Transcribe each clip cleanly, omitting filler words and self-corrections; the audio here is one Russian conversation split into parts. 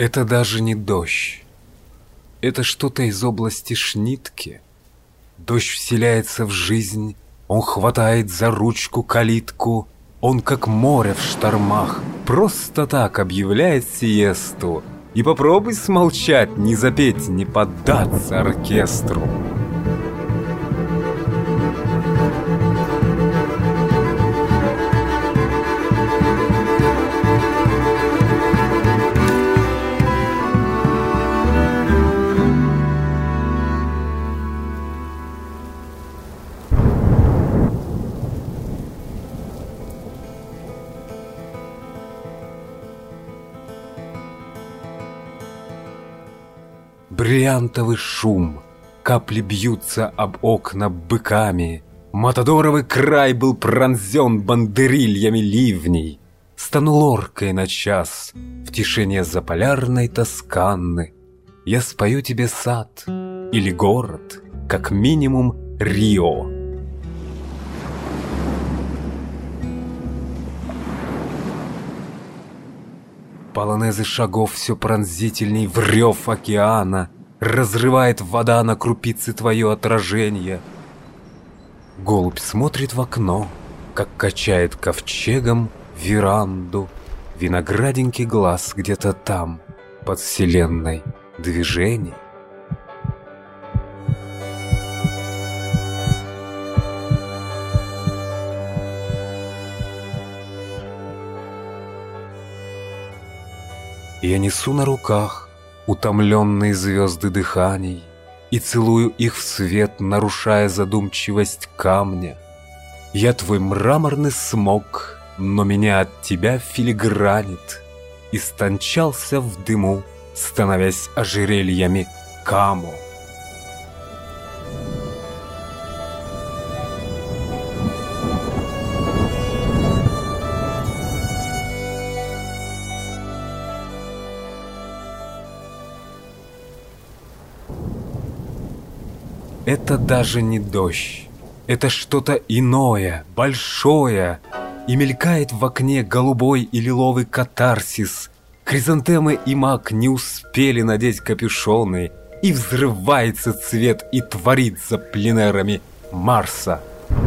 Это даже не дождь. Это что-то из области Шнитке. Дождь вселяется в жизнь, он хватает за ручку калитку, он как море в штормах, просто так объявляет сиесту. И попробуй смолчать, не запеть, не поддаться оркестру. Бриллиантовый шум, капли бьются об окна быками. Матадоровый край был пронзен бандерильями ливней. Стану лоркой на час в тишине заполярной Тосканы. Я спою тебе сад или город, как минимум Рио. Полонезы шагов все пронзительней в рев океана. Разрывает вода на крупицы твое отражение. Голубь смотрит в окно, как качает ковчегом веранду. Винограденький глаз где-то там, под вселенной, движений. Я несу на руках утомленные звезды дыханий и целую их в свет, нарушая задумчивость камня. Я твой мраморный смог, но меня от тебя филигранит. Истончался в дыму, становясь ожерельями камо. Это даже не дождь, это что-то иное, большое, и мелькает в окне голубой и лиловый катарсис. Хризантемы и мак не успели надеть капюшоны, и взрывается цвет и творит за пленерами Марса.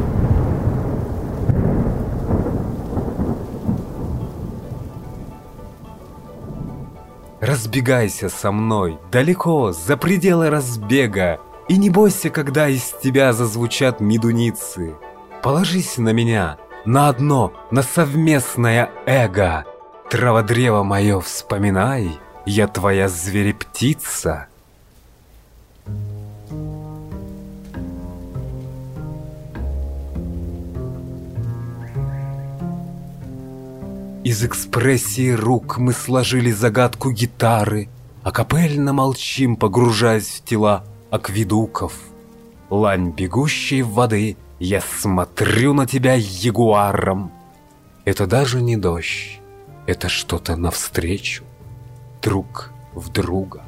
Разбегайся со мной далеко, за пределы разбега, и не бойся, когда из тебя зазвучат медуницы. Положись на меня, на одно, на совместное эго. Траводрево мое вспоминай, я твоя зверептица. Из экспрессии рук мы сложили загадку гитары, акапельно молчим, погружаясь в тела акведуков. Лань бегущей воды, я смотрю на тебя ягуаром. Это даже не дождь, это что-то навстречу, друг в друга.